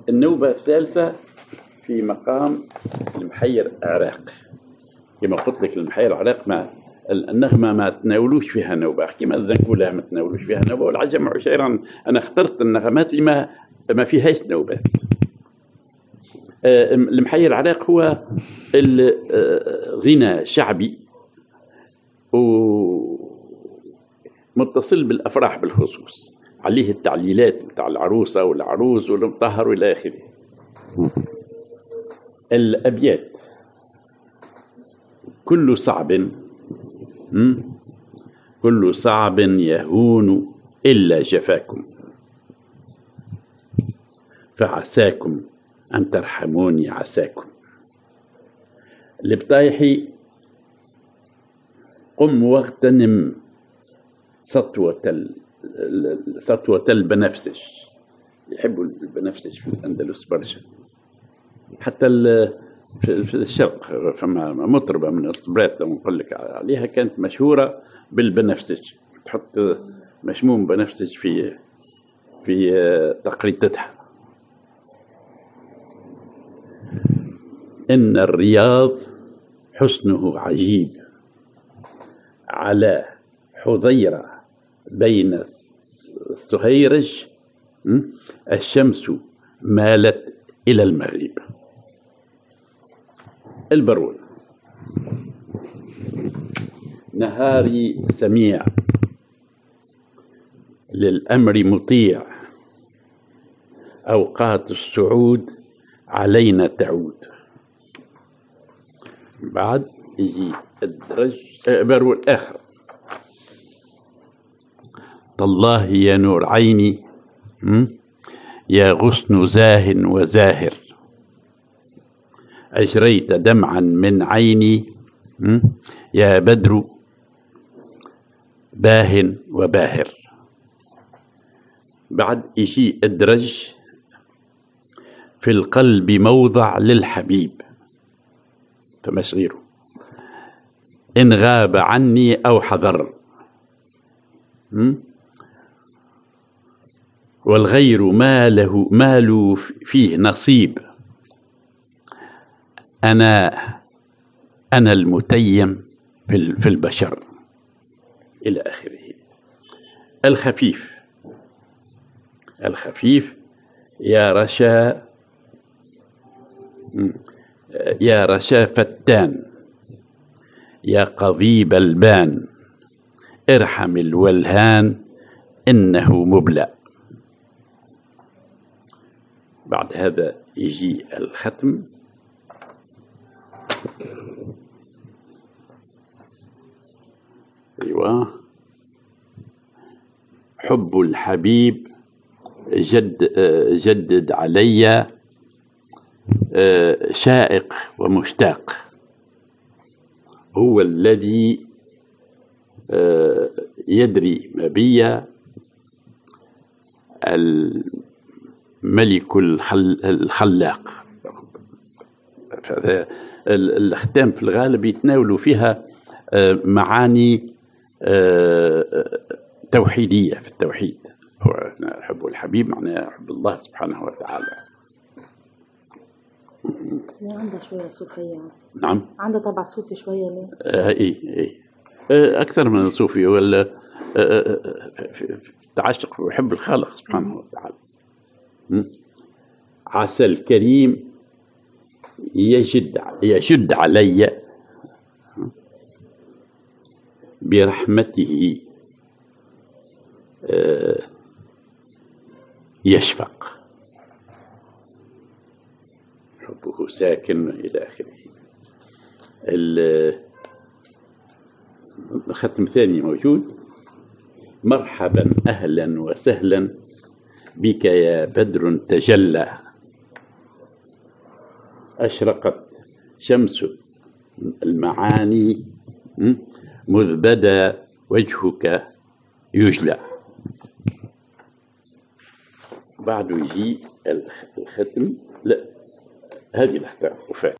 النوبة الثالثة في مقام المحير عراق. كما قلت لك المحير عراق النغمة ما تناولوش فيها نوبة، كما الزنكولة ما تناولوش فيها نوبة، والعجم عشيرا أنا اخترت النغمات اللي ما فيهاش نوبات. المحير العراق هو غنى شعبي ومتصل بالأفراح بالخصوص، عليه التعليلات بتاع العروسة والعروس والمطهر والى آخره. الأبيات: كل صعب يهون إلا جفاكم، فعساكم أن ترحموني عساكم. البطايحي: قم واغتنم سطوة البنفسج. يحبوا البنفسج في الأندلس برشا، حتى في الشرق فما مطربة من الطبرات لو نقول لك عليها كانت مشهورة بالبنفسج، تحط مشموم بنفسج في تقريدتها. إن الرياض حسنه عجيب، على حضيرة بين السهيرج، الشمس مالت إلى المغرب. البرول: نهاري سميع، للأمر مطيع، أوقات السعود علينا تعود. بعد يجي الدرج برول آخر: تالله يا نور عيني، يا غصن زاه وزاهر، أجريت دمعا من عيني، يا بدر باه وباهر. بعد يجي الدرج: في القلب موضع للحبيب، فماش غيره، إن غاب عني أو حضر، والغير ما له فيه نصيب، أنا المتيم في البشر، إلى آخره. الخفيف: يا رشا فتان، يا قضيب البان، ارحم الولهان إنه مبلى. بعد هذا يجي الختم: أيوة. حب الحبيب جدد علي، شائق ومشتاق، هو الذي يدري ما بي، الملك الخلاق. الختام في الغالب يتناولوا فيها معاني توحيدية في التوحيد. حب الحبيب معناه حب الله سبحانه وتعالى. عندها شوية صوفية. نعم، عندها طبع صوفي شوية. إيه أكثر من صوفي، ولا تعشق ويحب الخالق سبحانه وتعالى. عسى الكريم يجد علي، برحمته يشفق، حبه ساكن إلى آخره. ختم ثاني موجود: مرحبا أهلا وسهلا بك يا بدر تجلى، أشرقت شمس المعاني، مذ بدا وجهك يجلى. بعده يجي الختم. لا، هذه الأختام وفاة.